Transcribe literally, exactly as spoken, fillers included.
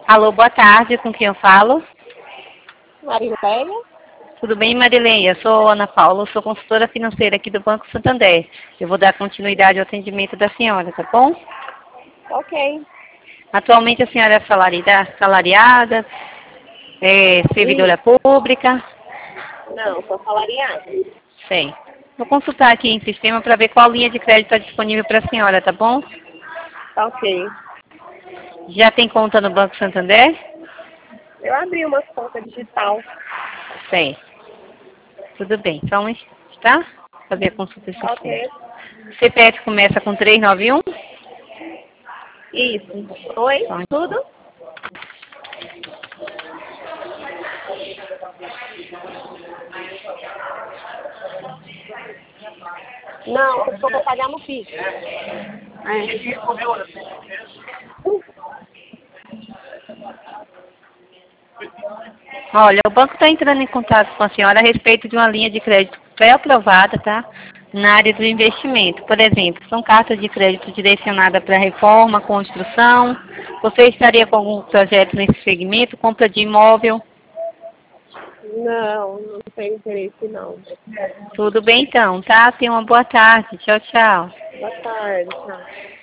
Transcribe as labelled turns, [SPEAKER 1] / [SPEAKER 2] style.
[SPEAKER 1] Alô, boa tarde, com quem eu falo?
[SPEAKER 2] Marileia?
[SPEAKER 1] Tudo bem, Marileia? Eu sou Ana Paula, sou consultora financeira aqui do Banco Santander. Eu vou dar continuidade ao atendimento da senhora, tá bom?
[SPEAKER 2] Ok.
[SPEAKER 1] Atualmente a senhora é salariada, salariada é servidora
[SPEAKER 2] Isso.
[SPEAKER 1] pública?
[SPEAKER 2] Não, sou salariada.
[SPEAKER 1] Sei. Vou consultar aqui em sistema para ver qual linha de crédito está disponível para a senhora, tá bom?
[SPEAKER 2] Tá ok.
[SPEAKER 1] Já tem conta no Banco Santander?
[SPEAKER 2] Eu abri uma conta digital.
[SPEAKER 1] Sei. Tudo bem. Só um instante, tá? Fazer a consulta em
[SPEAKER 2] Tá
[SPEAKER 1] sistema.
[SPEAKER 2] ok.
[SPEAKER 1] C P F começa com trezentos e noventa e um?
[SPEAKER 2] Isso. Oi?
[SPEAKER 1] Só um
[SPEAKER 2] Tudo? Não, eu vou pagar no Pix. É.
[SPEAKER 1] Olha, o banco está entrando em contato com a senhora a respeito de uma linha de crédito pré-aprovada, tá? Na área do investimento. Por exemplo, são cartas de crédito direcionadas para reforma, construção. Você estaria com algum projeto nesse segmento? Compra de imóvel?
[SPEAKER 2] Não, não tenho interesse não.
[SPEAKER 1] Tudo bem então, tá? Tenha uma boa tarde. Tchau, tchau.
[SPEAKER 2] Boa tarde, tchau.